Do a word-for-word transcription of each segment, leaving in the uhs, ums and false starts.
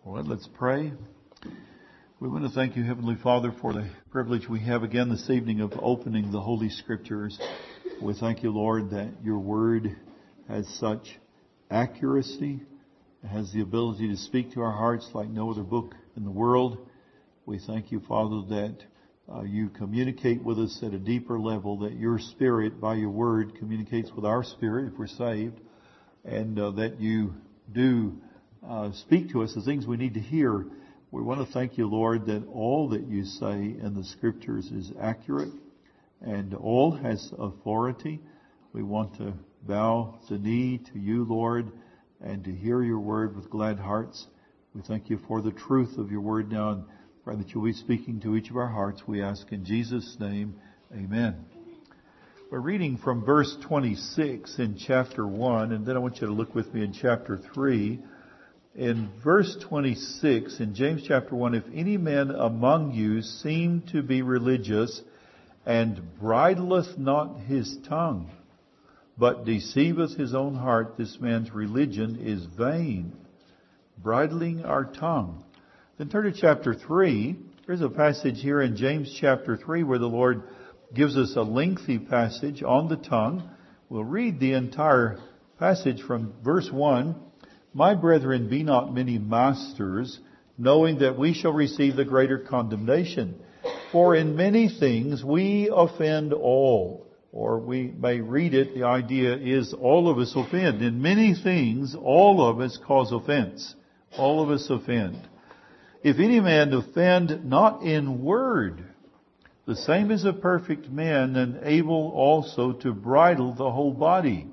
Well, let's pray. We want to thank you, Heavenly Father, for the privilege we have again this evening of opening the Holy Scriptures. We thank you, Lord, that your Word has such accuracy, has the ability to speak to our hearts like no other book in the world. We thank you, Father, that uh, you communicate with us at a deeper level, that your Spirit, by your Word, communicates with our spirit if we're saved, and uh, that you do uh, speak to us the things we need to hear. We want to thank you, Lord, that all that you say in the Scriptures is accurate and all has authority. We want to bow the knee to you, Lord, and to hear your word with glad hearts. We thank you for the truth of your word now, and pray that you'll be speaking to each of our hearts. We ask in Jesus' name, amen. We're reading from verse twenty-six in chapter one, and then I want you to look with me in chapter three. In verse twenty-six, in James chapter one, if any man among you seem to be religious, and bridleth not his tongue, but deceiveth his own heart, this man's religion is vain. Bridling our tongue. Then turn to chapter three. There's a passage here in James chapter three where the Lord gives us a lengthy passage on the tongue. We'll read the entire passage from verse one. My brethren, be not many masters, knowing that we shall receive the greater condemnation. For in many things we offend all. Or we may read it, the idea is all of us offend. In many things, all of us cause offense. All of us offend. If any man offend not in word, the same is a perfect man, and able also to bridle the whole body.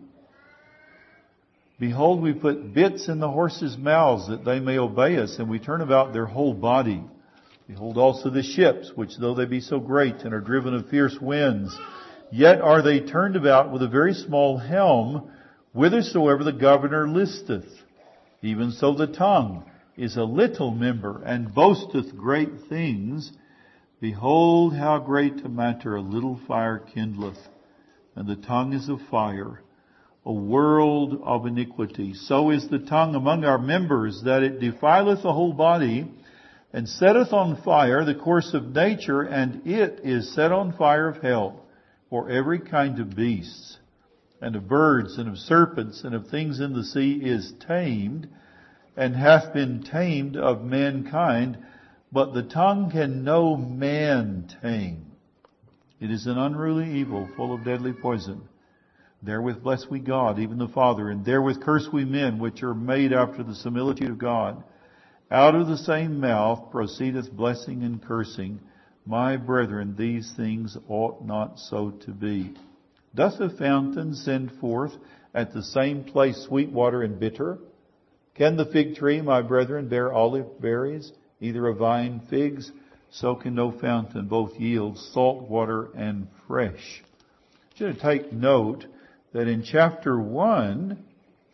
Behold, we put bits in the horses' mouths that they may obey us, and we turn about their whole body. Behold also the ships, which though they be so great and are driven of fierce winds, yet are they turned about with a very small helm, whithersoever the governor listeth. Even so the tongue is a little member, and boasteth great things. Behold, how great a matter a little fire kindleth, and the tongue is a fire, a world of iniquity. So is the tongue among our members, that it defileth the whole body, and setteth on fire the course of nature, and it is set on fire of hell. For every kind of beasts, and of birds, and of serpents, and of things in the sea is tamed, and hath been tamed of mankind, but the tongue can no man tame. It is an unruly evil, full of deadly poison. Therewith bless we God, even the Father, and therewith curse we men, which are made after the similitude of God. Out of the same mouth proceedeth blessing and cursing. My brethren, these things ought not so to be. Doth a fountain send forth at the same place sweet water and bitter? Can the fig tree, my brethren, bear olive berries, either a vine figs? So can no fountain both yield salt water and fresh. I should take note that in chapter one,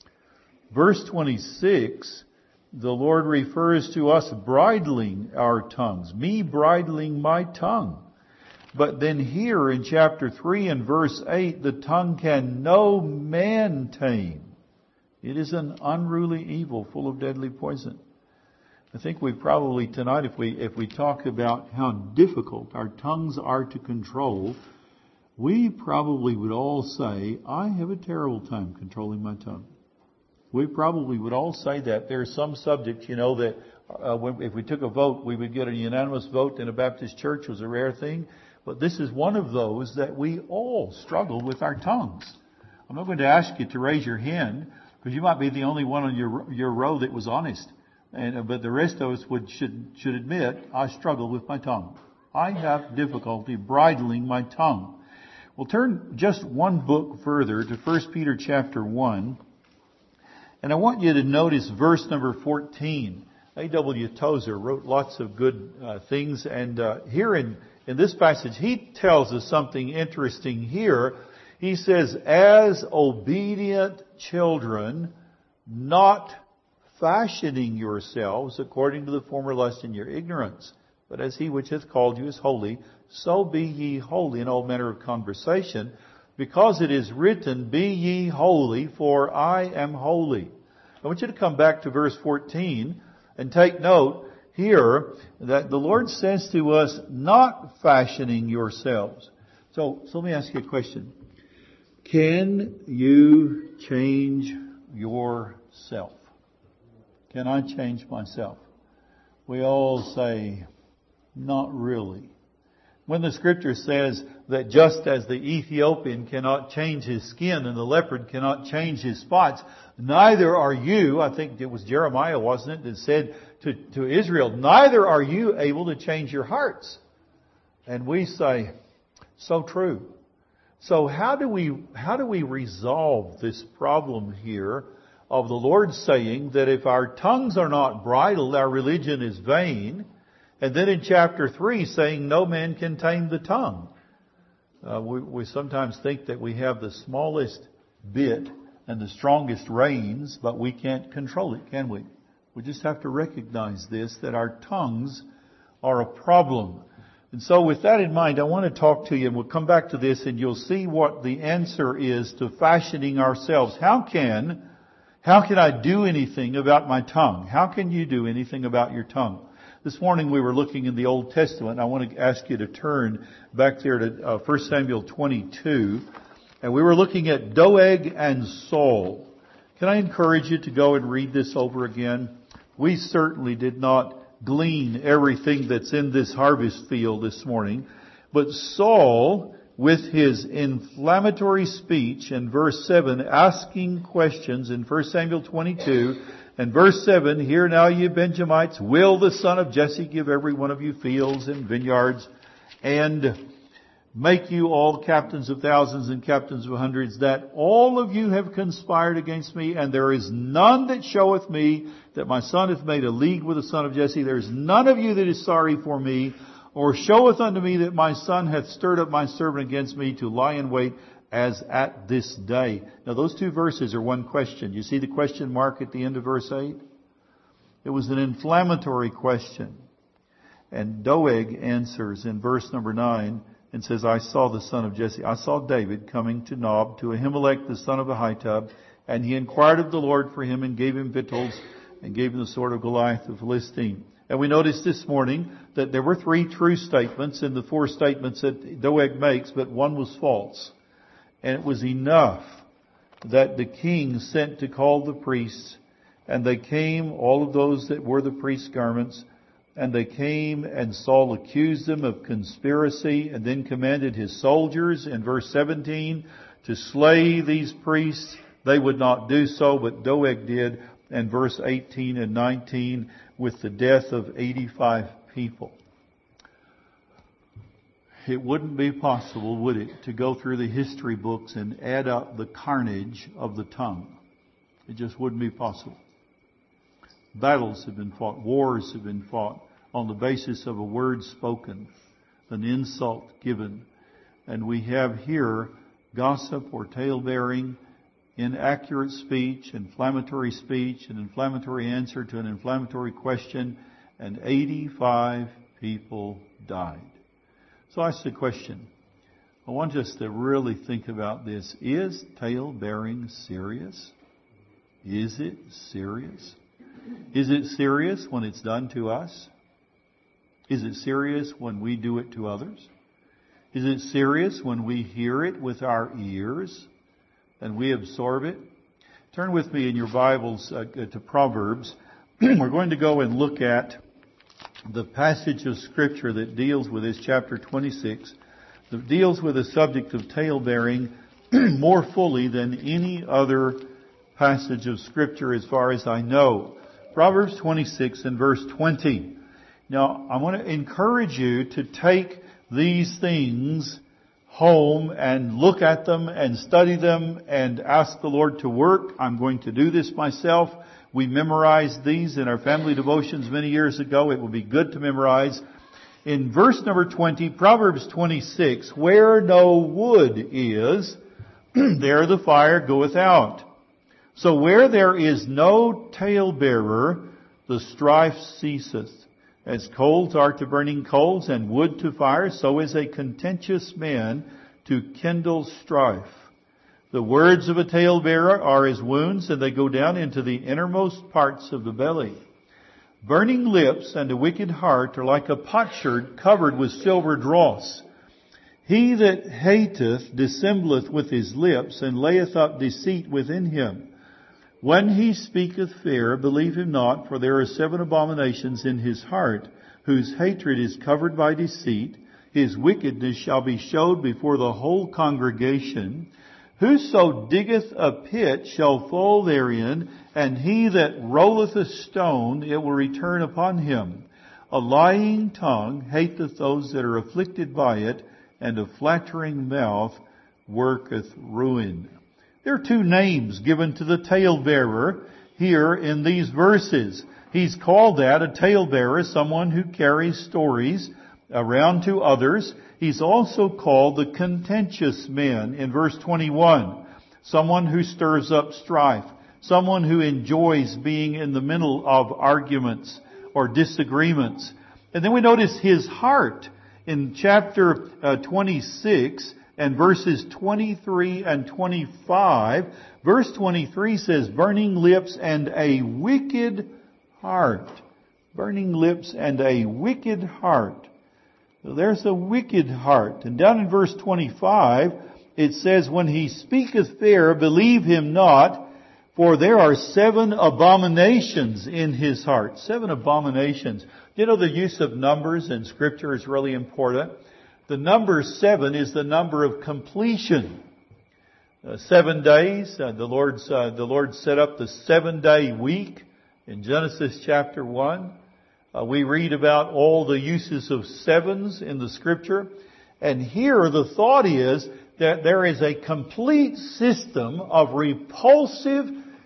verse twenty-six, the Lord refers to us bridling our tongues, me bridling my tongue. But then here in chapter three and verse eight, the tongue can no man tame. It is an unruly evil full of deadly poison. I think we probably tonight, if we if we talk about how difficult our tongues are to control, we probably would all say, I have a terrible time controlling my tongue. We probably would all say that. There are some subjects, you know, that uh, when, if we took a vote, we would get a unanimous vote in a Baptist church. It was a rare thing. But this is one of those that we all struggle with our tongues. I'm not going to ask you to raise your hand, because you might be the only one on your your row that was honest. And uh, but the rest of us would should should admit, I struggle with my tongue. I have difficulty bridling my tongue. We'll turn just one book further to First Peter chapter one. And I want you to notice verse number fourteen. A W Tozer wrote lots of good uh, things. And uh, here in, in this passage, he tells us something interesting here. He says, as obedient children, not fashioning yourselves according to the former lust in your ignorance, but as he which hath called you is holy, so be ye holy in all manner of conversation, because it is written, be ye holy, for I am holy. I want you to come back to verse fourteen And take note here that the Lord says to us, not fashioning yourselves. So, so let me ask you a question. Can you change yourself? Can I change myself? We all say, not really. When the scripture says that just as the Ethiopian cannot change his skin and the leopard cannot change his spots, neither are you, I think it was Jeremiah, wasn't it, that said to, to Israel, neither are you able to change your hearts. And we say, so true. So how do we, how do we resolve this problem here of the Lord saying that if our tongues are not bridled, our religion is vain? And then in chapter three saying no man can tame the tongue. Uh, we, we sometimes think that we have the smallest bit and the strongest reins, but we can't control it, can we? We just have to recognize this, that our tongues are a problem. And so with that in mind, I want to talk to you, and we'll come back to this, and you'll see what the answer is to fashioning ourselves. How can, how can I do anything about my tongue? How can you do anything about your tongue? This morning we were looking in the Old Testament. I want to ask you to turn back there to uh, First Samuel twenty-two. And we were looking at Doeg and Saul. Can I encourage you to go and read this over again? We certainly did not glean everything that's in this harvest field this morning. But Saul, with his inflammatory speech in verse seven, asking questions in First Samuel twenty-two, and verse seven, hear now ye Benjamites, will the son of Jesse give every one of you fields and vineyards, and make you all captains of thousands and captains of hundreds, that all of you have conspired against me, and there is none that showeth me that my son hath made a league with the son of Jesse. There is none of you that is sorry for me, or showeth unto me that my son hath stirred up my servant against me to lie in wait as at this day. Now those two verses are one question. You see the question mark at the end of verse eight? It was an inflammatory question. And Doeg answers in verse number nine and says, I saw the son of Jesse. I saw David coming to Nob, to Ahimelech the son of Ahitub, and he inquired of the Lord for him and gave him victuals and gave him the sword of Goliath the Philistine. And we noticed this morning that there were three true statements in the four statements that Doeg makes, but one was false. And it was enough that the king sent to call the priests, and they came, all of those that wore the priest's garments, and they came, and Saul accused them of conspiracy, and then commanded his soldiers in verse seventeen to slay these priests. They would not do so, but Doeg did, and verse eighteen and nineteen, with the death of eighty-five people. It wouldn't be possible, would it, to go through the history books and add up the carnage of the tongue. It just wouldn't be possible. Battles have been fought, wars have been fought on the basis of a word spoken, an insult given. And we have here gossip or tale-bearing, inaccurate speech, inflammatory speech, an inflammatory answer to an inflammatory question, and eighty-five people died. So I ask the question, I want us to really think about this. Is tale-bearing serious? Is it serious? Is it serious when it's done to us? Is it serious when we do it to others? Is it serious when we hear it with our ears and we absorb it? Turn with me in your Bibles uh, to Proverbs. We're going to go and look at the passage of Scripture that deals with this, chapter twenty-six, that deals with the subject of tale-bearing more fully than any other passage of Scripture as far as I know. Proverbs twenty-six and verse twenty. Now, I want to encourage you to take these things home and look at them and study them and ask the Lord to work. I'm going to do this myself. We memorized these in our family devotions many years ago. It will be good to memorize. In verse number twenty, Proverbs twenty-six, where no wood is, there the fire goeth out. So where there is no talebearer, the strife ceaseth. As coals are to burning coals and wood to fire, so is a contentious man to kindle strife. The words of a talebearer are as wounds, and they go down into the innermost parts of the belly. Burning lips and a wicked heart are like a potsherd covered with silver dross. He that hateth dissembleth with his lips, and layeth up deceit within him. When he speaketh fair, believe him not, for there are seven abominations in his heart, whose hatred is covered by deceit. His wickedness shall be showed before the whole congregation. Whoso diggeth a pit shall fall therein, and he that rolleth a stone, it will return upon him. A lying tongue hateth those that are afflicted by it, and a flattering mouth worketh ruin. There are two names given to the talebearer here in these verses. He's called that a talebearer, someone who carries stories around to others. He's also called the contentious man in verse twenty-one. Someone who stirs up strife. Someone who enjoys being in the middle of arguments or disagreements. And then we notice his heart in chapter uh, twenty-six and verses twenty-three and twenty-five. Verse twenty-three says, burning lips and a wicked heart. Burning lips and a wicked heart. So there's a wicked heart. And down in verse twenty-five, it says, when he speaketh fair, believe him not, for there are seven abominations in his heart. Seven abominations. You know, the use of numbers in Scripture is really important. The number seven is the number of completion. Uh, seven days. Uh, the Lord's uh, the Lord set up the seven-day week in Genesis chapter one. Uh, we read about all the uses of sevens in the Scripture. And here the thought is that there is a complete system of repulsive,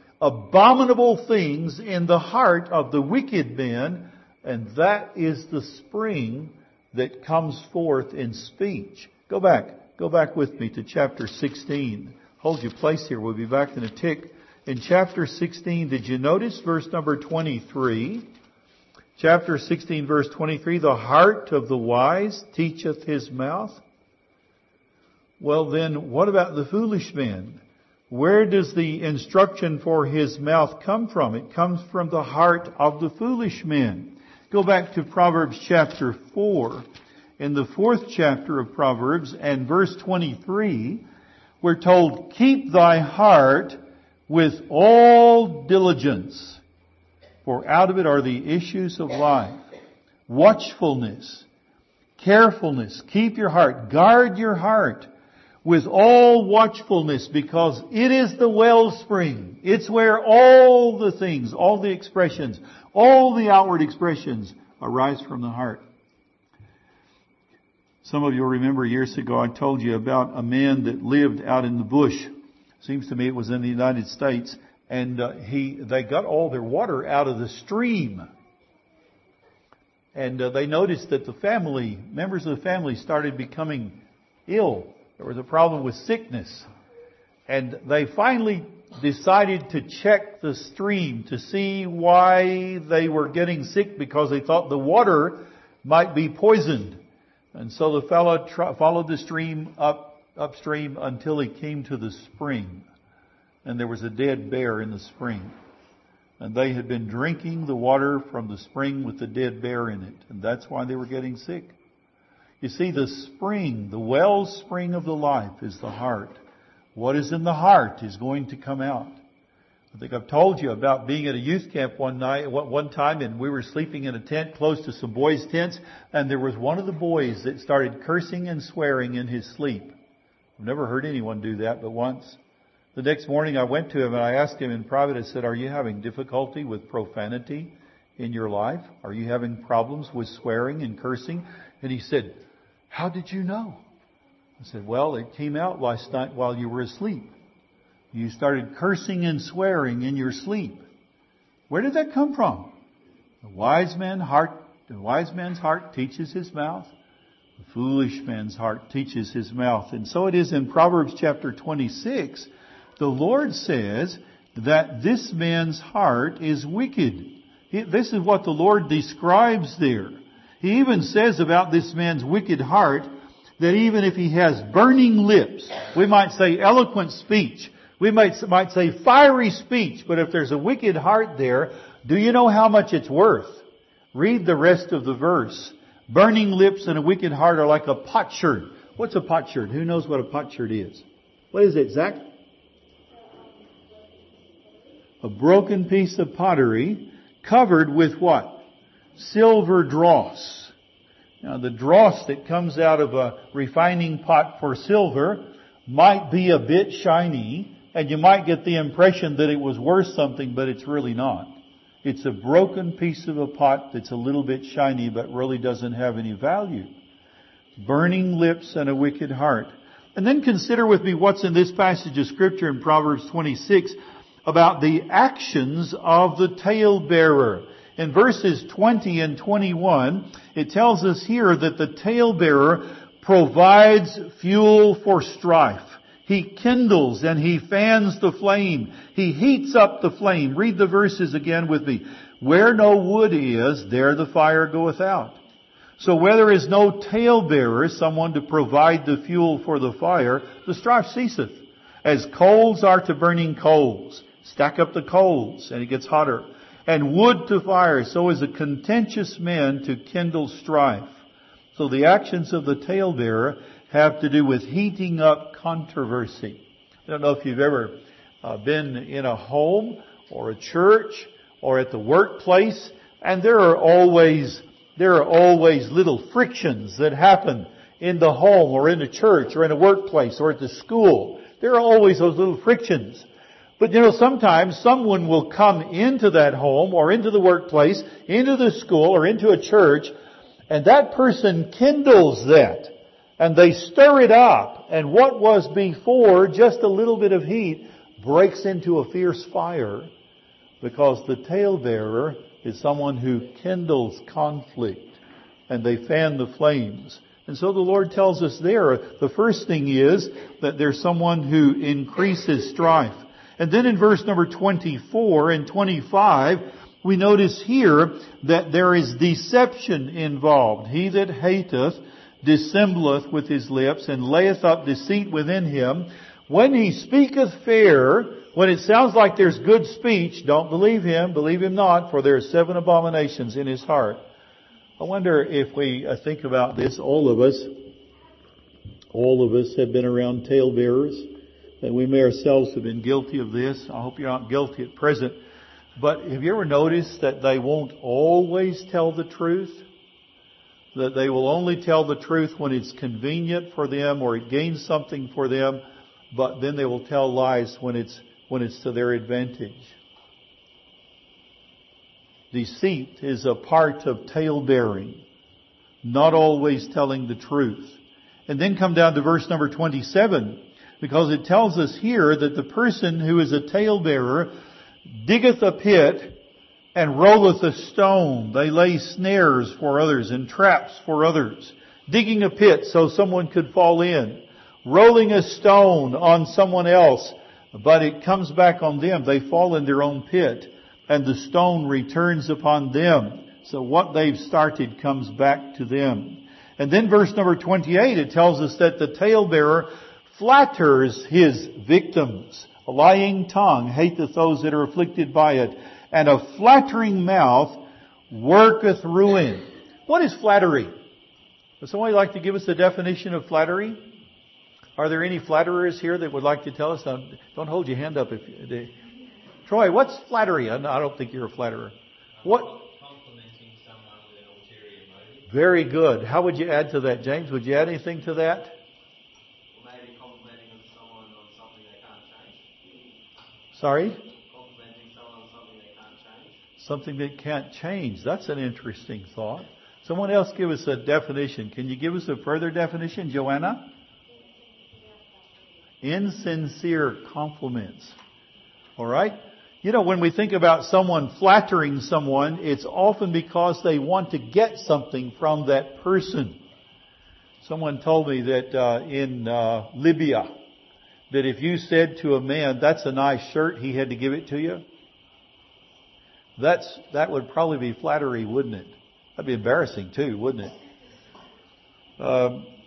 abominable things in the heart of the wicked man, and that is the spring that comes forth in speech. Go back. Go back with me to chapter sixteen. Hold your place here. We'll be back in a tick. In chapter sixteen, did you notice verse number twenty-three? Chapter sixteen, verse twenty-three, the heart of the wise teacheth his mouth. Well then, what about the foolish man? Where does the instruction for his mouth come from? It comes from the heart of the foolish man. Go back to Proverbs chapter four. In the fourth chapter of Proverbs and verse twenty-three, we're told, keep thy heart with all diligence, for out of it are the issues of life. Watchfulness, carefulness, keep your heart, guard your heart with all watchfulness, because it is the wellspring. It's where all the things, all the expressions, all the outward expressions arise from the heart. Some of you remember years ago I told you about a man that lived out in the bush. Seems to me it was in the United States. And uh, he, they got all their water out of the stream. And uh, they noticed that the family, members of the family started becoming ill. There was a problem with sickness. And they finally decided to check the stream to see why they were getting sick, because they thought the water might be poisoned. And so the fellow tra- followed the stream up upstream until he came to the spring. And there was a dead bear in the spring. And they had been drinking the water from the spring with the dead bear in it. And that's why they were getting sick. You see, the spring, the wellspring of the life is the heart. What is in the heart is going to come out. I think I've told you about being at a youth camp one night, one time, and we were sleeping in a tent close to some boys' tents, and there was one of the boys that started cursing and swearing in his sleep. I've never heard anyone do that but once. The next morning I went to him and I asked him in private, I said, are you having difficulty with profanity in your life? Are you having problems with swearing and cursing? And he said, how did you know? I said, well, it came out last night while you were asleep. You started cursing and swearing in your sleep. Where did that come from? The wise man's heart, the wise man's heart teaches his mouth. The foolish man's heart teaches his mouth. And so it is in Proverbs chapter twenty-six. The Lord says that this man's heart is wicked. This is what the Lord describes there. He even says about this man's wicked heart that even if he has burning lips, we might say eloquent speech, we might, might say fiery speech, but if there's a wicked heart there, do you know how much it's worth? Read the rest of the verse. Burning lips and a wicked heart are like a potsherd. What's a potsherd? Who knows what a potsherd is? What is it, Zach? A broken piece of pottery covered with what? Silver dross. Now the dross that comes out of a refining pot for silver might be a bit shiny, and you might get the impression that it was worth something, but it's really not. It's a broken piece of a pot that's a little bit shiny, but really doesn't have any value. Burning lips and a wicked heart. And then consider with me what's in this passage of Scripture in Proverbs twenty-six about the actions of the talebearer. In verses twenty and twenty-one, it tells us here that the talebearer provides fuel for strife. He kindles and he fans the flame. He heats up the flame. Read the verses again with me. Where no wood is, there the fire goeth out. So where there is no talebearer, someone to provide the fuel for the fire, the strife ceaseth. As coals are to burning coals. Stack up the coals and it gets hotter. And wood to fire, so is a contentious man to kindle strife. So the actions of the talebearer have to do with heating up controversy. I don't know if you've ever uh, been in a home or a church or at the workplace, and there are always there are always little frictions that happen in the home or in the church or in a workplace or at the school. There are always those little frictions. But you know, sometimes someone will come into that home or into the workplace, into the school or into a church, and that person kindles that. And they stir it up. And what was before just a little bit of heat breaks into a fierce fire, because the talebearer is someone who kindles conflict. And they fan the flames. And so the Lord tells us there, the first thing is that there's someone who increases strife. And then in verse number twenty-four and twenty-five, we notice here that there is deception involved. He that hateth dissembleth with his lips, and layeth up deceit within him. When he speaketh fair, when it sounds like there's good speech, don't believe him, believe him not, for there are seven abominations in his heart. I wonder if we think about this, all of us, all of us have been around talebearers, and we may ourselves have been guilty of this. I hope you're not guilty at present. But have you ever noticed that they won't always tell the truth? That they will only tell the truth when it's convenient for them or it gains something for them, but then they will tell lies when it's when it's to their advantage. Deceit is a part of talebearing, not always telling the truth. And then come down to verse number twenty-seven, because it tells us here that the person who is a talebearer diggeth a pit and rolleth a stone. They lay snares for others and traps for others. Digging a pit so someone could fall in. Rolling a stone on someone else, but it comes back on them. They fall in their own pit, and the stone returns upon them. So what they've started comes back to them. And then verse number twenty-eight, it tells us that the talebearer flatters his victims. A lying tongue hateth those that are afflicted by it, and a flattering mouth worketh ruin. What is flattery? Would somebody like to give us a definition of flattery? Are there any flatterers here that would like to tell us? Now, don't hold your hand up if you... Troy, what's flattery? I don't think you're a flatterer. What? Complimenting someone with an ulterior motive. Very good. How would you add to that, James? Would you add anything to that? Maybe complimenting someone on something they can't change. Sorry? Complimenting someone on something they can't change. Something that can't change. That's an interesting thought. Someone else give us a definition. Can you give us a further definition, Joanna? Insincere compliments. All right? You know, when we think about someone flattering someone, it's often because they want to get something from that person. Someone told me that uh, in uh, Libya, that if you said to a man, "That's a nice shirt," he had to give it to you. That's that would probably be flattery, wouldn't it? That'd be embarrassing too, wouldn't it? Um,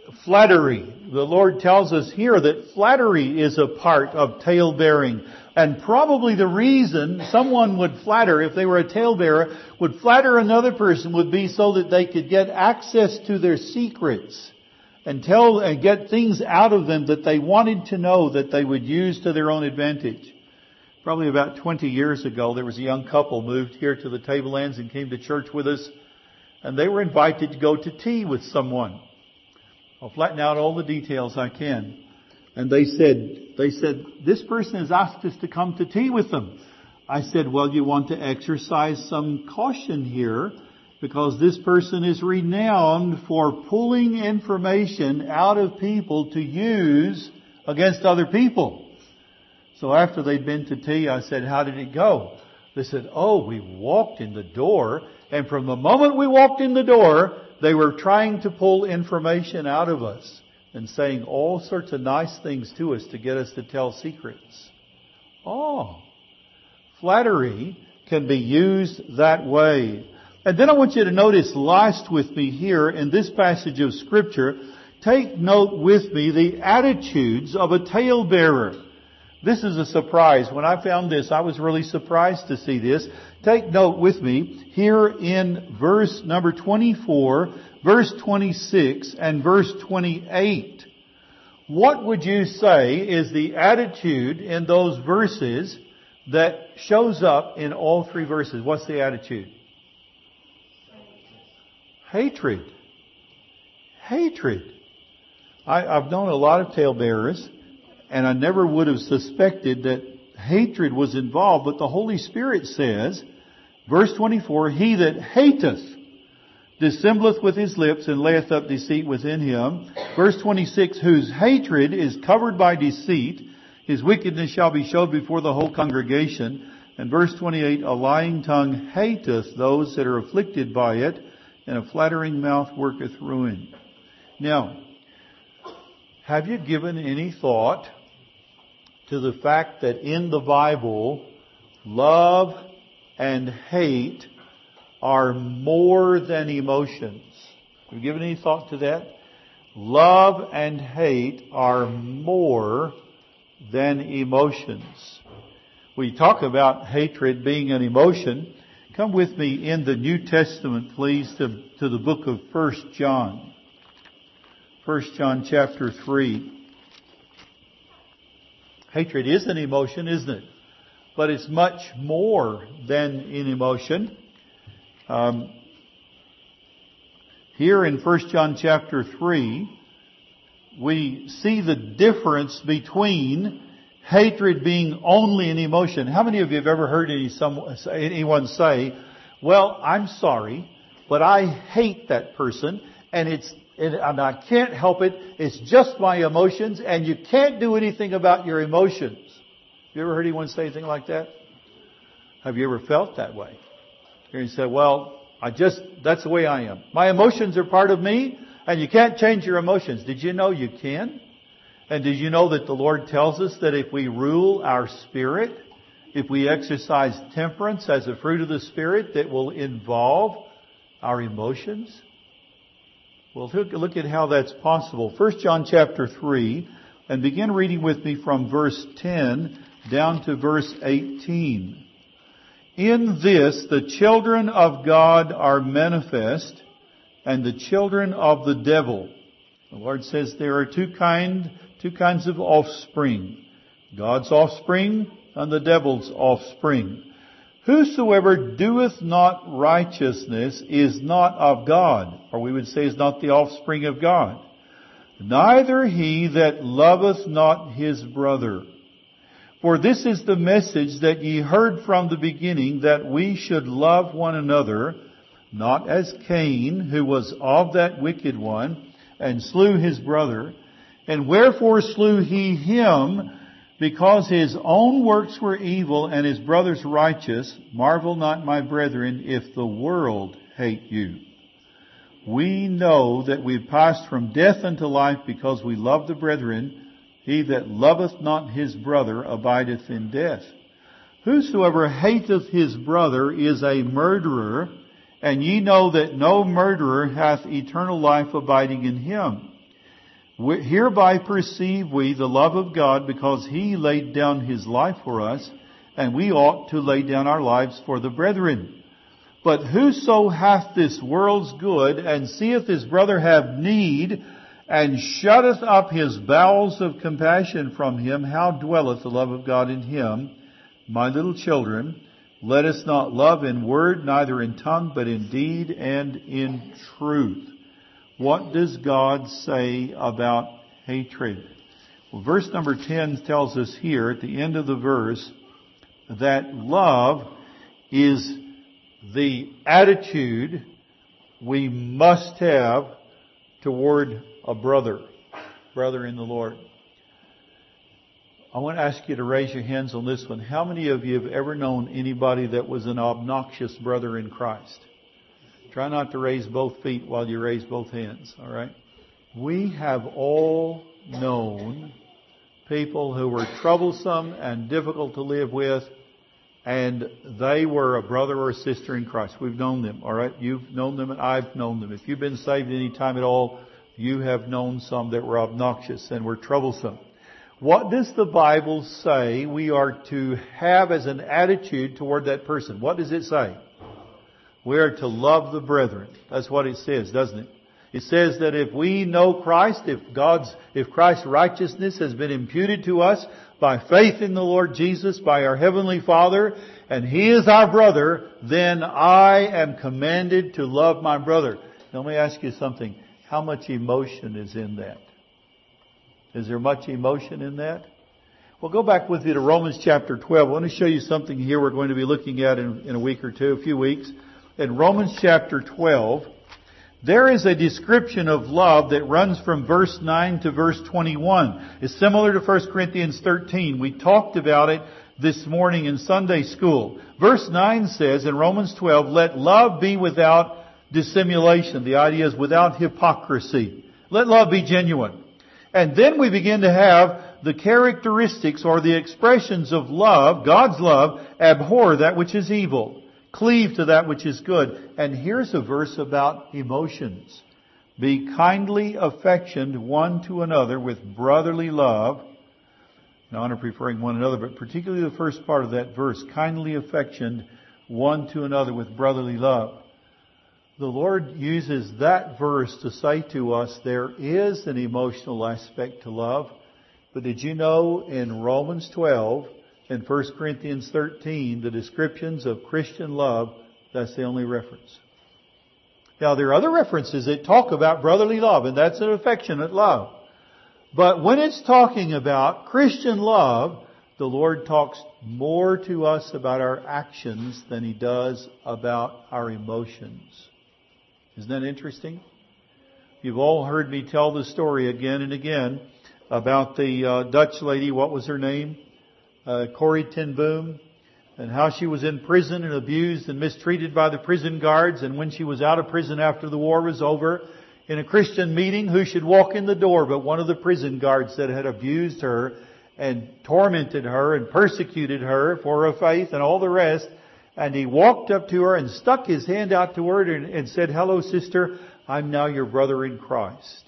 flattery. The Lord tells us here that flattery is a part of talebearing. And probably the reason someone would flatter, if they were a talebearer, would flatter another person would be so that they could get access to their secrets and tell and get things out of them that they wanted to know that they would use to their own advantage. Probably about twenty years ago, there was a young couple moved here to the Tablelands and came to church with us, and they were invited to go to tea with someone. I'll flatten out all the details I can. And they said, they said, this person has asked us to come to tea with them. I said, well, you want to exercise some caution here, because this person is renowned for pulling information out of people to use against other people. So after they'd been to tea, I said, how did it go? They said, oh, we walked in the door, and from the moment we walked in the door, they were trying to pull information out of us and saying all sorts of nice things to us to get us to tell secrets. Oh, flattery can be used that way. And then I want you to notice last with me here in this passage of Scripture, take note with me the attitudes of a talebearer. This is a surprise. When I found this, I was really surprised to see this. Take note with me here in verse number twenty-four, verse twenty-six, and verse twenty-eight. What would you say is the attitude in those verses that shows up in all three verses? What's the attitude? Hatred. Hatred. I, I've known a lot of talebearers, and I never would have suspected that hatred was involved. But the Holy Spirit says, verse twenty-four, he that hateth dissembleth with his lips and layeth up deceit within him. Verse twenty-six, whose hatred is covered by deceit, his wickedness shall be showed before the whole congregation. And verse twenty-eight, a lying tongue hateth those that are afflicted by it, and a flattering mouth worketh ruin. Now, have you given any thought to the fact that in the Bible, love and hate are more than emotions? Have you given any thought to that? Love and hate are more than emotions. We talk about hatred being an emotion. Come with me in the New Testament, please, to, to the book of First John. First John chapter three. Hatred is an emotion, isn't it? But it's much more than an emotion. Um, here in First John chapter three, we see the difference between hatred being only an emotion. How many of you have ever heard any, some, anyone say, well, I'm sorry, but I hate that person, and it's and I can't help it, it's just my emotions, and you can't do anything about your emotions. Have you ever heard anyone say anything like that? Have you ever felt that way? And you say, well, I just, that's the way I am. My emotions are part of me, and you can't change your emotions. Did you know you can? And did you know that the Lord tells us that if we rule our spirit, if we exercise temperance as a fruit of the Spirit, that will involve our emotions? Well, look at how that's possible. First John chapter three, and begin reading with me from verse ten down to verse eighteen. In this the children of God are manifest, and the children of the devil. The Lord says there are two kind, two kinds of offspring. God's offspring and the devil's offspring. Whosoever doeth not righteousness is not of God, or we would say is not the offspring of God. Neither he that loveth not his brother. For this is the message that ye heard from the beginning, that we should love one another, not as Cain, who was of that wicked one, and slew his brother. And wherefore slew he him? Because his own works were evil and his brother's righteous. Marvel not, my brethren, if the world hate you. We know that we have passed from death unto life because we love the brethren. He that loveth not his brother abideth in death. Whosoever hateth his brother is a murderer, and ye know that no murderer hath eternal life abiding in him. We, hereby perceive we the love of God, because He laid down His life for us, and we ought to lay down our lives for the brethren. But whoso hath this world's good, and seeth his brother have need, and shutteth up his bowels of compassion from him, how dwelleth the love of God in him? My little children, let us not love in word, neither in tongue, but in deed and in truth. What does God say about hatred? Well, verse number ten tells us here at the end of the verse that love is the attitude we must have toward a brother, brother in the Lord. I want to ask you to raise your hands on this one. How many of you have ever known anybody that was an obnoxious brother in Christ? Try not to raise both feet while you raise both hands, all right? We have all known people who were troublesome and difficult to live with, and they were a brother or a sister in Christ. We've known them, all right? You've known them and I've known them. If you've been saved any time at all, you have known some that were obnoxious and were troublesome. What does the Bible say we are to have as an attitude toward that person? What does it say? We are to love the brethren. That's what it says, doesn't it? It says that if we know Christ, if God's, if Christ's righteousness has been imputed to us by faith in the Lord Jesus, by our Heavenly Father, and He is our brother, then I am commanded to love my brother. Now, let me ask you something. How much emotion is in that? Is there much emotion in that? Well, go back with me to Romans chapter twelve. I want to show you something here we're going to be looking at in, in a week or two, a few weeks. In Romans chapter twelve, there is a description of love that runs from verse nine to verse twenty-one. It's similar to First Corinthians thirteen. We talked about it this morning in Sunday school. Verse nine says in Romans twelve, let love be without dissimulation. The idea is without hypocrisy. Let love be genuine. And then we begin to have the characteristics or the expressions of love, God's love. Abhor that which is evil. Cleave to that which is good. And here's a verse about emotions. Be kindly affectioned one to another with brotherly love. Now, honor preferring one another, but particularly the first part of that verse. Kindly affectioned one to another with brotherly love. The Lord uses that verse to say to us there is an emotional aspect to love. But did you know in Romans twelve and First Corinthians thirteen, the descriptions of Christian love, that's the only reference. Now there are other references that talk about brotherly love, and that's an affectionate love. But when it's talking about Christian love, the Lord talks more to us about our actions than He does about our emotions. Isn't that interesting? You've all heard me tell the story again and again about the uh, Dutch lady, what was her name? Uh, Corrie ten Boom, and how she was in prison and abused and mistreated by the prison guards. And when she was out of prison after the war was over, in a Christian meeting, who should walk in the door but one of the prison guards that had abused her and tormented her and persecuted her for her faith and all the rest. And he walked up to her and stuck his hand out to her and, and said, hello, sister, I'm now your brother in Christ.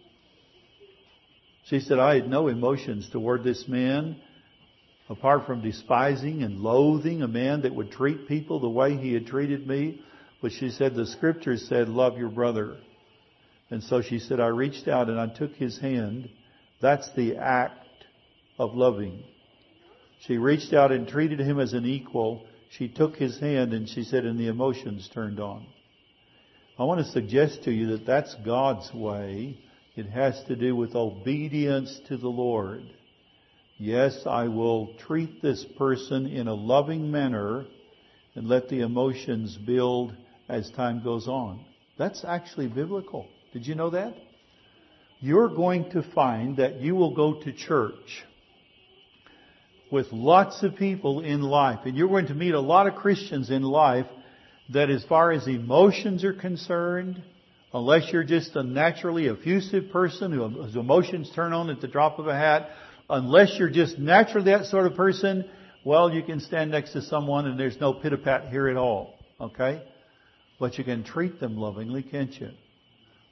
She said, I had no emotions toward this man, apart from despising and loathing a man that would treat people the way he had treated me. But she said, the Scripture said, love your brother. And so she said, I reached out and I took his hand. That's the act of loving. She reached out and treated him as an equal. She took his hand and she said, and the emotions turned on. I want to suggest to you that that's God's way. It has to do with obedience to the Lord. Yes, I will treat this person in a loving manner and let the emotions build as time goes on. That's actually biblical. Did you know that? You're going to find that you will go to church with lots of people in life. And you're going to meet a lot of Christians in life that as far as emotions are concerned, unless you're just a naturally effusive person whose emotions turn on at the drop of a hat, unless you're just naturally that sort of person, well, you can stand next to someone and there's no pit-a-pat here at all. Okay? But you can treat them lovingly, can't you?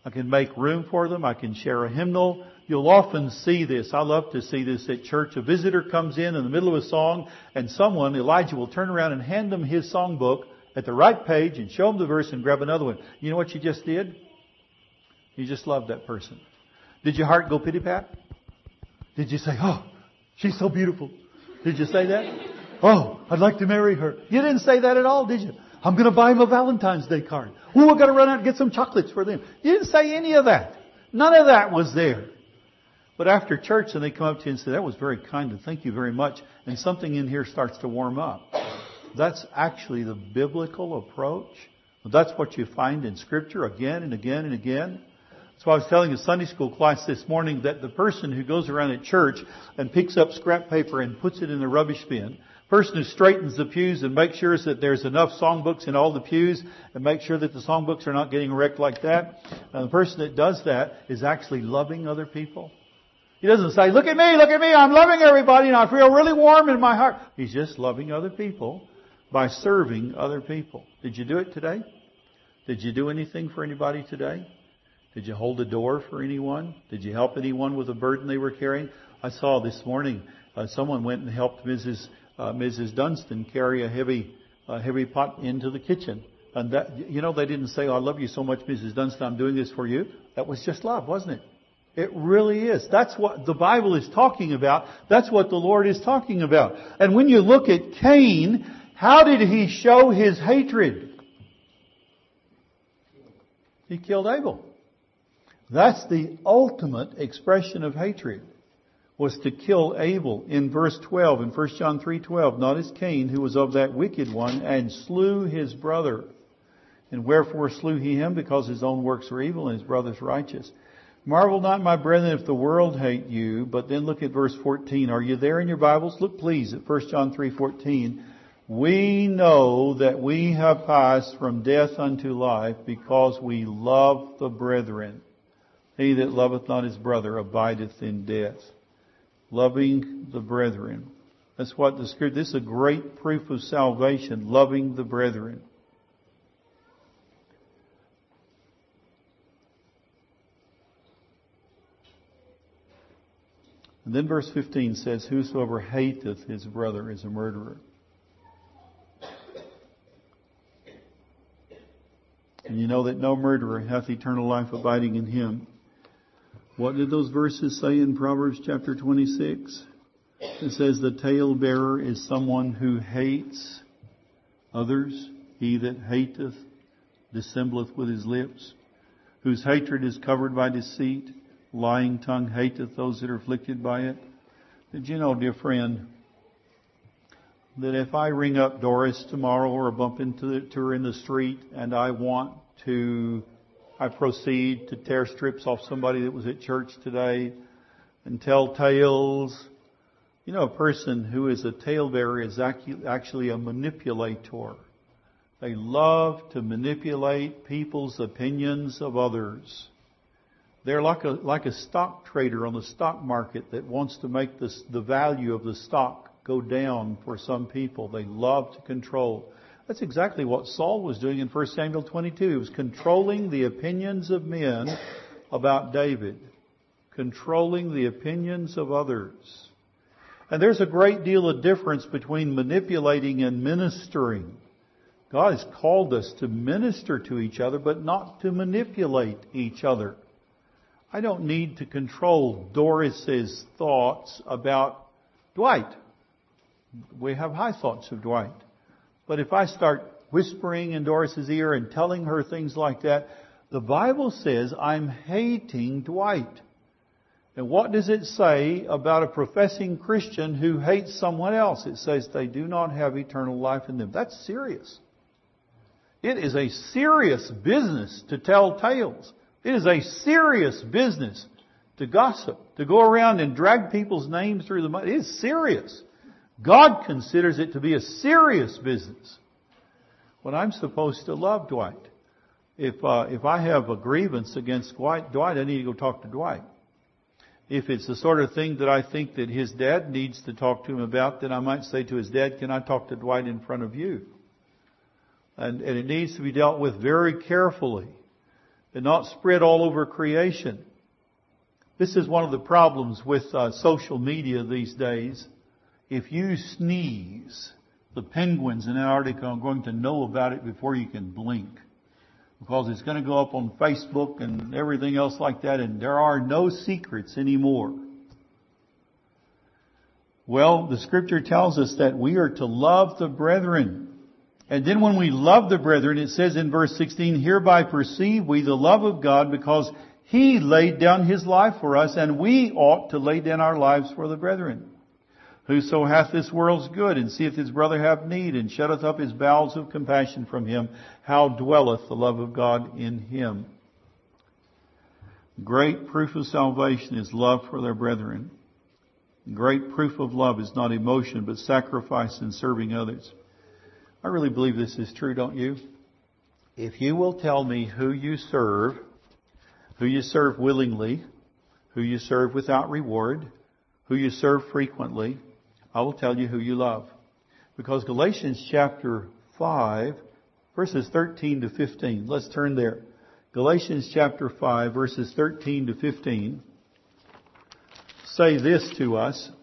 I can make room for them. I can share a hymnal. You'll often see this. I love to see this at church. A visitor comes in in the middle of a song, and someone, Elijah, will turn around and hand them his songbook at the right page and show them the verse and grab another one. You know what you just did? You just loved that person. Did your heart go pity-pat? Did you say, oh, she's so beautiful? Did you say that? Oh, I'd like to marry her. You didn't say that at all, did you? I'm going to buy him a Valentine's Day card. Oh, I've got to run out and get some chocolates for them. You didn't say any of that. None of that was there. But after church, and they come up to you and say, that was very kind and thank you very much. And something in here starts to warm up. That's actually the biblical approach. That's what you find in Scripture again and again and again. So I was telling a Sunday school class this morning that the person who goes around at church and picks up scrap paper and puts it in the rubbish bin, person who straightens the pews and makes sure that there's enough songbooks in all the pews and makes sure that the songbooks are not getting wrecked like that, and the person that does that is actually loving other people. He doesn't say, look at me, look at me, I'm loving everybody and I feel really warm in my heart. He's just loving other people by serving other people. Did you do it today? Did you do anything for anybody today? Did you hold a door for anyone? Did you help anyone with a burden they were carrying? I saw this morning uh, someone went and helped Missus Uh, Missus Dunstan carry a heavy, uh, heavy pot into the kitchen. And that, you know, they didn't say, oh, I love you so much, Missus Dunstan, I'm doing this for you. That was just love, wasn't it? It really is. That's what the Bible is talking about. That's what the Lord is talking about. And when you look at Cain, how did he show his hatred? He killed Abel. That's the ultimate expression of hatred, was to kill Abel. In verse twelve, in First John three twelve, not as Cain, who was of that wicked one, and slew his brother. And wherefore slew he him? Because his own works were evil and his brother's righteous. Marvel not, my brethren, if the world hate you. But then look at verse fourteen. Are you there in your Bibles? Look please at First John three fourteen. We know that we have passed from death unto life because we love the brethren. He that loveth not his brother abideth in death. Loving the brethren. That's what the Scripture, this is a great proof of salvation, loving the brethren. And then verse fifteen says, whosoever hateth his brother is a murderer. And you know that no murderer hath eternal life abiding in him. What did those verses say in Proverbs chapter twenty-six? It says the talebearer is someone who hates others. He that hateth dissembleth with his lips. Whose hatred is covered by deceit. Lying tongue hateth those that are afflicted by it. Did you know, dear friend, that if I ring up Doris tomorrow or bump into her in the street and I want to, I proceed to tear strips off somebody that was at church today and tell tales. You know, a person who is a talebearer is actually a manipulator. They love to manipulate people's opinions of others. They're like a like a stock trader on the stock market that wants to make this, the value of the stock go down for some people. They love to control. That's exactly what Saul was doing in First Samuel twenty-two. He was controlling the opinions of men about David. Controlling the opinions of others. And there's a great deal of difference between manipulating and ministering. God has called us to minister to each other, but not to manipulate each other. I don't need to control Doris's thoughts about Dwight. We have high thoughts of Dwight. But if I start whispering in Doris's ear and telling her things like that, the Bible says I'm hating Dwight. And what does it say about a professing Christian who hates someone else? It says they do not have eternal life in them. That's serious. It is a serious business to tell tales. It is a serious business to gossip, to go around and drag people's names through the mud. It is serious. God considers it to be a serious business. When I'm supposed to love Dwight. If uh, if I have a grievance against Dwight, Dwight, I need to go talk to Dwight. If it's the sort of thing that I think that his dad needs to talk to him about, then I might say to his dad, can I talk to Dwight in front of you? And, and it needs to be dealt with very carefully. and not spread all over creation. This is one of the problems with uh, social media these days. If you sneeze, the penguins in Antarctica are going to know about it before you can blink. Because it's going to go up on Facebook and everything else like that, and there are no secrets anymore. Well, the Scripture tells us that we are to love the brethren. And then when we love the brethren, it says in verse sixteen, hereby perceive we the love of God, because He laid down His life for us, and we ought to lay down our lives for the brethren. Whoso hath this world's good, and seeth his brother have need, and shutteth up his bowels of compassion from him, how dwelleth the love of God in him? Great proof of salvation is love for their brethren. Great proof of love is not emotion, but sacrifice in serving others. I really believe this is true, don't you? If you will tell me who you serve, who you serve willingly, who you serve without reward, who you serve frequently, I will tell you who you love. Because Galatians chapter five, verses thirteen to fifteen. Let's turn there. Galatians chapter five, verses thirteen to fifteen. Say this to us.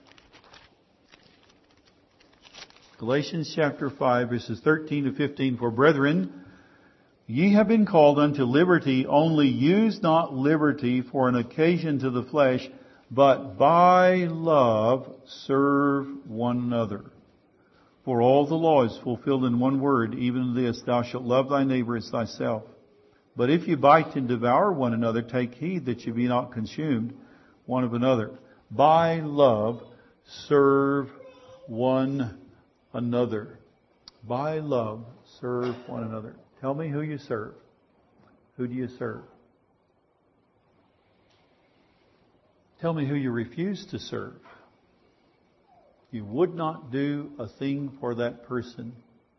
Galatians chapter five, verses thirteen to fifteen. For brethren, ye have been called unto liberty, only use not liberty for an occasion to the flesh, but by love serve one another. For all the law is fulfilled in one word, even this, thou shalt love thy neighbor as thyself. But if you bite and devour one another, take heed that you be not consumed one of another. By love serve one another. By love serve one another. Tell me who you serve. Who do you serve? Tell me who you refuse to serve. You would not do a thing for that person.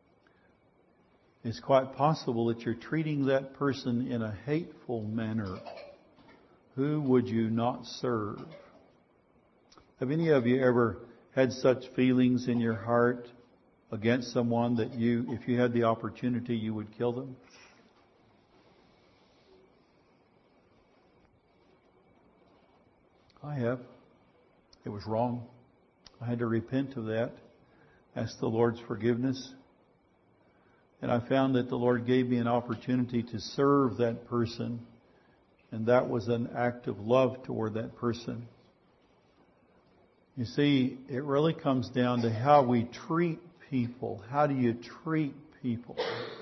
It's quite possible that you're treating that person in a hateful manner. Who would you not serve? Have any of you ever had such feelings in your heart against someone that you, if you had the opportunity, you would kill them? I have. It was wrong. I had to repent of that, ask the Lord's forgiveness. And I found that the Lord gave me an opportunity to serve that person. And that was an act of love toward that person. You see, it really comes down to how we treat people. How do you treat people?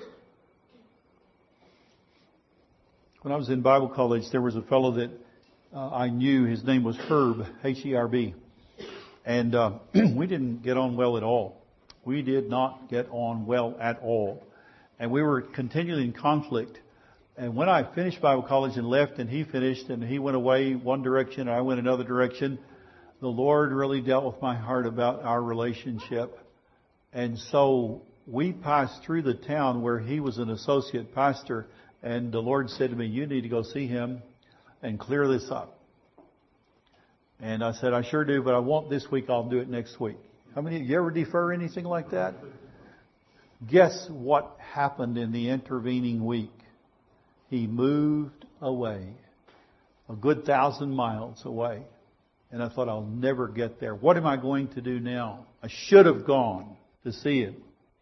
When I was in Bible college, there was a fellow that Uh, I knew. His name was Herb, H E R B. And uh, we didn't get on well at all. We did not get on well at all. And we were continually in conflict. And when I finished Bible college and left, and he finished, and he went away one direction, and I went another direction, the Lord really dealt with my heart about our relationship. And so we passed through the town where he was an associate pastor, and the Lord said to me, you need to go see him and clear this up. And I said, I sure do, but I won't this week. I'll do it next week. How many of you ever defer anything like that? Guess what happened in the intervening week? He moved away, a good thousand miles away. And I thought, I'll never get there. What am I going to do now? I should have gone to see him.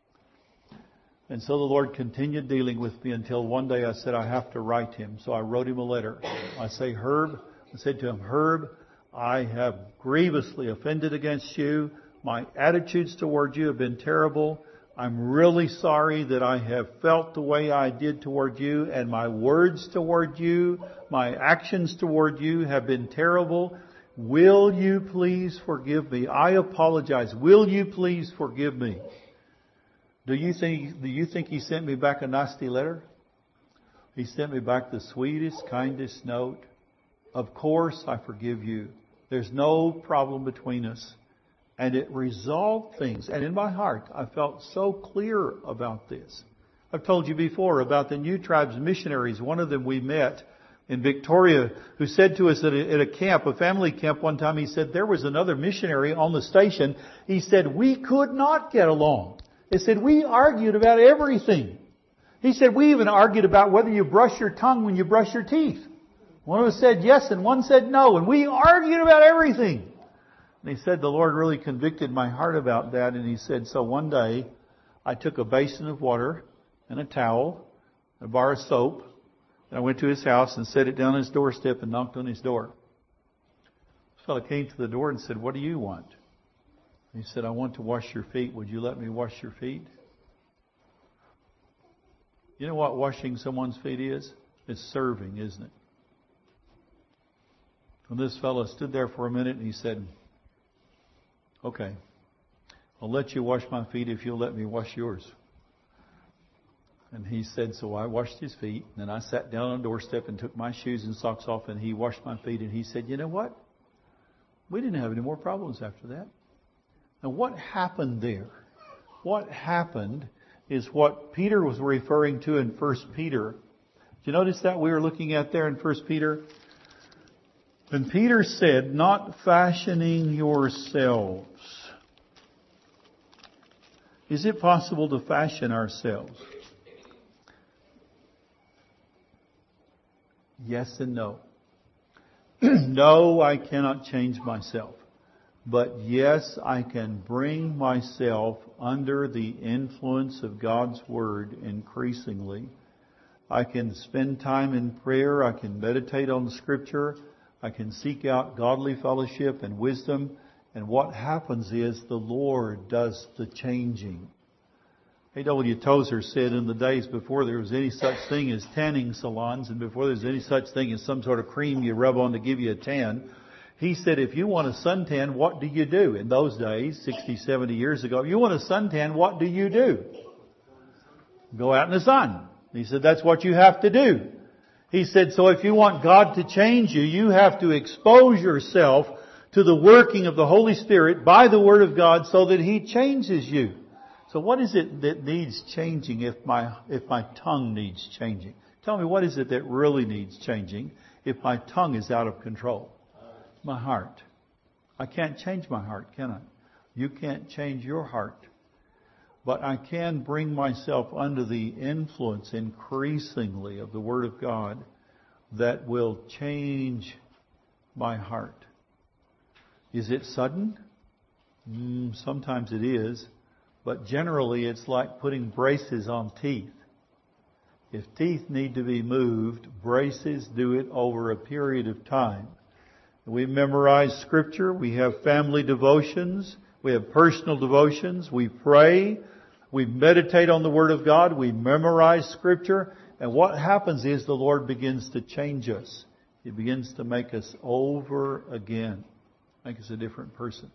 And so the Lord continued dealing with me until one day I said, I have to write him. So I wrote him a letter. I say, Herb, I said to him, Herb, I have grievously offended against you. My attitudes toward you have been terrible. I'm really sorry that I have felt the way I did toward you, and my words toward you, my actions toward you have been terrible. Will you please forgive me? I apologize. Will you please forgive me? Do you think, do you think he sent me back a nasty letter? He sent me back the sweetest, kindest note. Of course, I forgive you. There's no problem between us. And it resolved things. And in my heart, I felt so clear about this. I've told you before about the New Tribes missionaries. One of them we met in Victoria who said to us at a, at a camp, a family camp one time, he said there was another missionary on the station. He said, we could not get along. They said, we argued about everything. He said, we even argued about whether you brush your tongue when you brush your teeth. One of us said yes and one said no, and we argued about everything. And he said, the Lord really convicted my heart about that, and he said, so one day I took a basin of water and a towel, a bar of soap, and I went to his house and set it down on his doorstep and knocked on his door. This fellow came to the door and said, what do you want? He said, I want to wash your feet. Would you let me wash your feet? You know what washing someone's feet is? It's serving, isn't it? And this fellow stood there for a minute and he said, okay, I'll let you wash my feet if you'll let me wash yours. And he said, so I washed his feet, and then I sat down on the doorstep and took my shoes and socks off, and he washed my feet, and he said, you know what? We didn't have any more problems after that. Now what happened there? What happened is what Peter was referring to in First Peter. Did you notice that we were looking at there in First Peter? And Peter said, not fashioning yourselves. Is it possible to fashion ourselves? Yes and no. No, I cannot change myself. But yes, I can bring myself under the influence of God's Word increasingly. I can spend time in prayer. I can meditate on the Scripture. I can seek out godly fellowship and wisdom. And what happens is the Lord does the changing. A W Tozer said in the days before there was any such thing as tanning salons and before there was any such thing as some sort of cream you rub on to give you a tan, he said, if you want a suntan, what do you do? In those days, sixty, seventy years ago, if you want a suntan, what do you do? Go out in the sun. He said, that's what you have to do. He said, so if you want God to change you, you have to expose yourself to the working of the Holy Spirit by the Word of God so that He changes you. So what is it that needs changing if my, if my tongue needs changing? Tell me, what is it that really needs changing if my tongue is out of control? My heart. I can't change my heart, can I? You can't change your heart. But I can bring myself under the influence increasingly of the Word of God that will change my heart. Is it sudden? Mm, sometimes it is. But generally it's like putting braces on teeth. If teeth need to be moved, braces do it over a period of time. We memorize Scripture. We have family devotions. We have personal devotions. We pray. We meditate on the Word of God. We memorize Scripture. And what happens is the Lord begins to change us. He begins to make us over again. Make us a different person.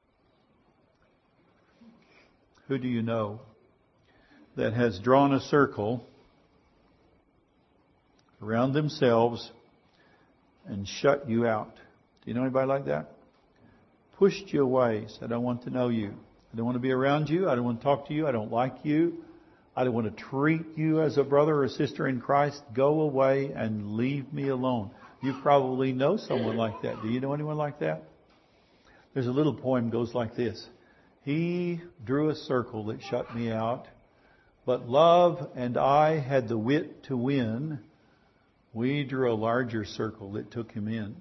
Who do you know that has drawn a circle around themselves and shut you out? Do you know anybody like that? Pushed you away. Said, I don't want to know you. I don't want to be around you. I don't want to talk to you. I don't like you. I don't want to treat you as a brother or sister in Christ. Go away and leave me alone. You probably know someone like that. Do you know anyone like that? There's a little poem that goes like this. He drew a circle that shut me out, but love and I had the wit to win. We drew a larger circle that took him in.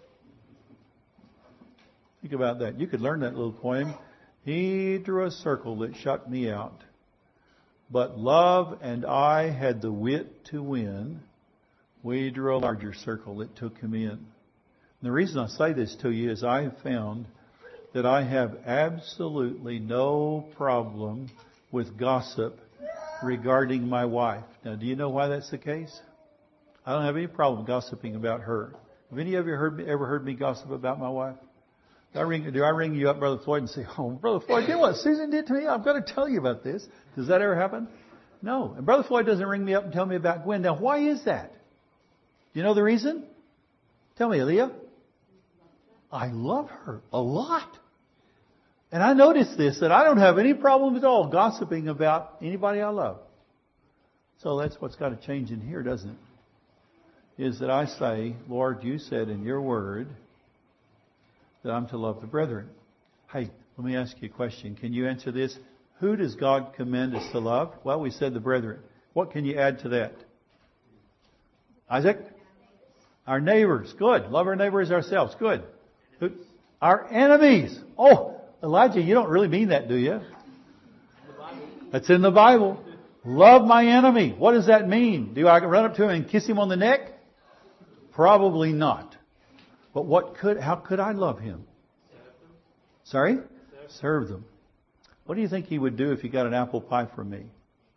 Think about that. You could learn that little poem. He drew a circle that shut me out, but love and I had the wit to win. We drew a larger circle that took him in. And the reason I say this to you is I have found that I have absolutely no problem with gossip regarding my wife. Now, do you know why that's the case? I don't have any problem gossiping about her. Have any of you heard me, ever heard me gossip about my wife? Do I ring, do I ring you up, Brother Floyd, and say, oh, Brother Floyd, you know what Susan did to me? I've got to tell you about this. Does that ever happen? No. And Brother Floyd doesn't ring me up and tell me about Gwen. Now, why is that? Do you know the reason? Tell me, Aaliyah. I love her a lot. And I notice this, that I don't have any problem at all gossiping about anybody I love. So that's what's got to change in here, doesn't it? Is that I say, Lord, you said in your word that I'm to love the brethren. Hey, let me ask you a question. Can you answer this? Who does God command us to love? Well, we said the brethren. What can you add to that? Isaac? Our neighbors. Good. Love our neighbors ourselves. Good. Our enemies. Oh, Elijah, you don't really mean that, do you? That's in the Bible. Love my enemy. What does that mean? Do I run up to him and kiss him on the neck? Probably not. But what could, how could I love him? Sorry? Serve them. What do you think he would do if he got an apple pie from me?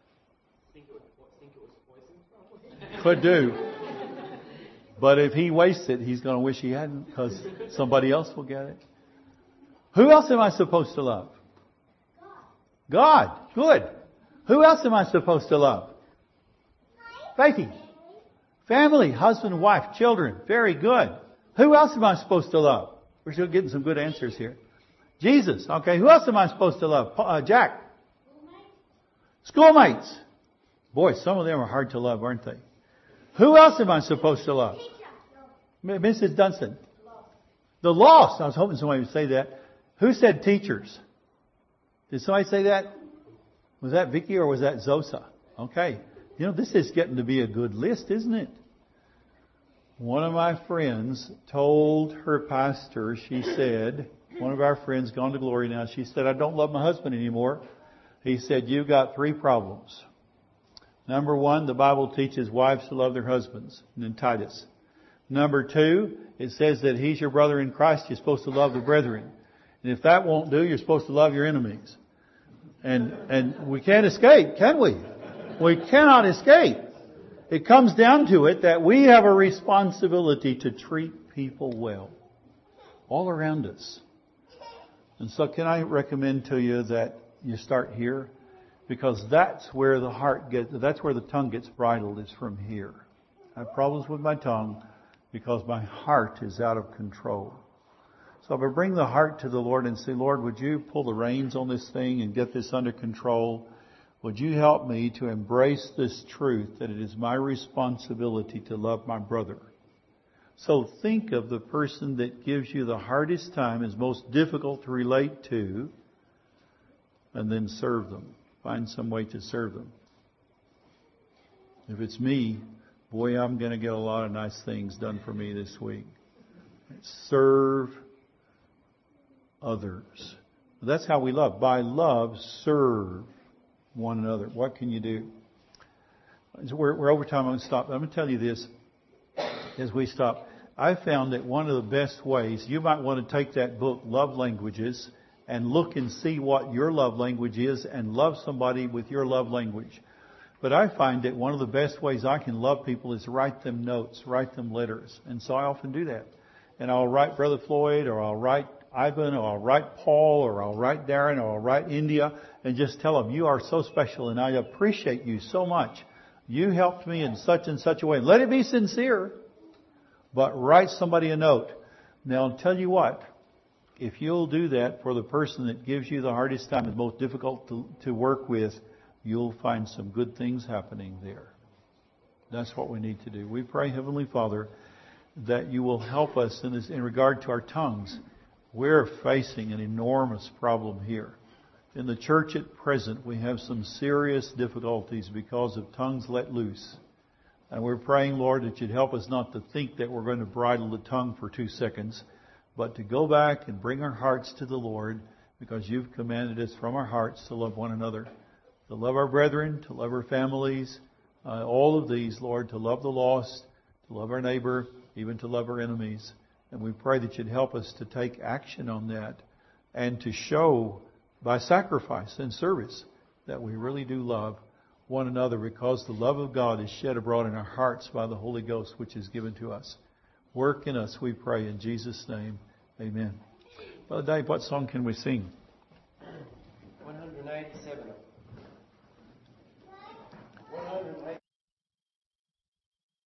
Could do. But if he wastes it, he's going to wish he hadn't, because somebody else will get it. Who else am I supposed to love? God. Good. Who else am I supposed to love? Faithy. Family, husband, wife, children. Very good. Who else am I supposed to love? We're still getting some good answers here. Jesus. Okay. Who else am I supposed to love? Uh, Jack. Schoolmates. Boy, some of them are hard to love, aren't they? Who else am I supposed to love? Missus Dunstan. The lost. I was hoping somebody would say that. Who said teachers? Did somebody say that? Was that Vicky or was that Zosa? Okay. You know, this is getting to be a good list, isn't it? One of my friends told her pastor, she said, one of our friends gone to glory now, she said, I don't love my husband anymore. He said, you've got three problems. Number one, the Bible teaches wives to love their husbands, in Titus. Number two, it says that he's your brother in Christ. You're supposed to love the brethren. And if that won't do, you're supposed to love your enemies. And and we can't escape, can we? We cannot escape. It comes down to it that we have a responsibility to treat people well. All around us. And so can I recommend to you that you start here? Because that's where the heart gets, that's where the tongue gets bridled, is from here. I have problems with my tongue because my heart is out of control. So if I bring the heart to the Lord and say, Lord, would you pull the reins on this thing and get this under control? Would you help me to embrace this truth that it is my responsibility to love my brother? So think of the person that gives you the hardest time, is most difficult to relate to, and then serve them. Find some way to serve them. If it's me, boy, I'm going to get a lot of nice things done for me this week. Serve others. That's how we love. By love, serve one another. What can you do? We're, we're over time. I'm going to stop. I'm going to tell you this as we stop. I found that one of the best ways, you might want to take that book, Love Languages, and look and see what your love language is and love somebody with your love language. But I find that one of the best ways I can love people is write them notes, write them letters. And so I often do that. And I'll write Brother Floyd, or I'll write Ivan, or I'll write Paul, or I'll write Darren, or I'll write India, and just tell them, you are so special and I appreciate you so much. You helped me in such and such a way. Let it be sincere, but write somebody a note. Now I'll tell you what. If you'll do that for the person that gives you the hardest time and most difficult to, to work with, you'll find some good things happening there. That's what we need to do. We pray, Heavenly Father, that you will help us in this, in regard to our tongues. We're facing an enormous problem here. In the church at present, we have some serious difficulties because of tongues let loose. And we're praying, Lord, that you'd help us not to think that we're going to bridle the tongue for two seconds, but to go back and bring our hearts to the Lord, because you've commanded us from our hearts to love one another, to love our brethren, to love our families, uh, all of these, Lord, to love the lost, to love our neighbor, even to love our enemies. And we pray that you'd help us to take action on that and to show by sacrifice and service that we really do love one another, because the love of God is shed abroad in our hearts by the Holy Ghost, which is given to us. Work in us, we pray, in Jesus' name. Amen. Brother Dave, what song can we sing? one ninety-seven.